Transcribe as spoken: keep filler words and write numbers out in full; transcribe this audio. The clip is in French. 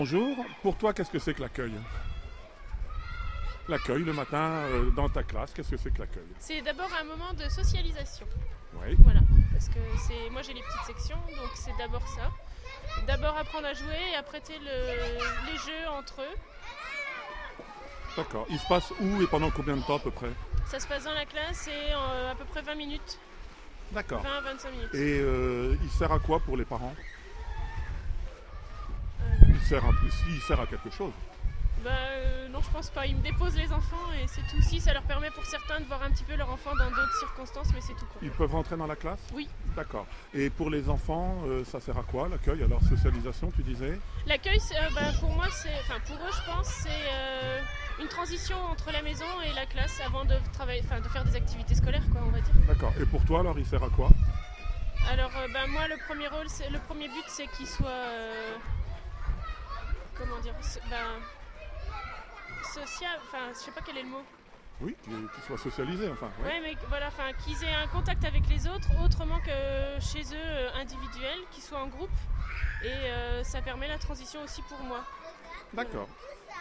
Bonjour, pour toi qu'est-ce que c'est que l'accueil? L'accueil le matin euh, dans ta classe, qu'est-ce que c'est que l'accueil? C'est d'abord un moment de socialisation. Oui. Voilà, parce que c'est moi j'ai les petites sections, donc c'est d'abord ça. D'abord apprendre à jouer et à prêter le- les jeux entre eux. D'accord. Il se passe où et pendant combien de temps à peu près? Ça se passe dans la classe et en à peu près vingt minutes, D'accord. vingt à vingt-cinq minutes. Et euh, il sert à quoi pour les parents? Euh, Il sert à, il sert à quelque chose. bah euh, non, je pense pas. Ils me déposent les enfants et c'est tout. Si ça leur permet pour certains de voir un petit peu leur enfant dans d'autres circonstances, mais c'est tout quoi. Ils peuvent rentrer dans la classe? Oui. D'accord. Et pour les enfants, euh, ça sert à quoi l'accueil? Alors socialisation, tu disais? L'accueil, c'est, euh, bah, pour moi, c'est, enfin pour eux, je pense, c'est euh, une transition entre la maison et la classe avant de travailler, enfin de faire des activités scolaires, quoi, on va dire. D'accord. Et pour toi alors il sert à quoi? Alors, euh, bah, moi, le premier rôle, c'est, le premier but, c'est qu'il soit, euh, comment dire, so- ben, social, enfin, je sais pas quel est le mot. Oui, qu'ils qu'ils soient socialisés enfin. ouais. Ouais, mais voilà, enfin, qu'ils aient un contact avec les autres autrement que chez eux, euh, individuel, qu'ils soient en groupe, et euh, ça permet la transition aussi pour moi. D'accord.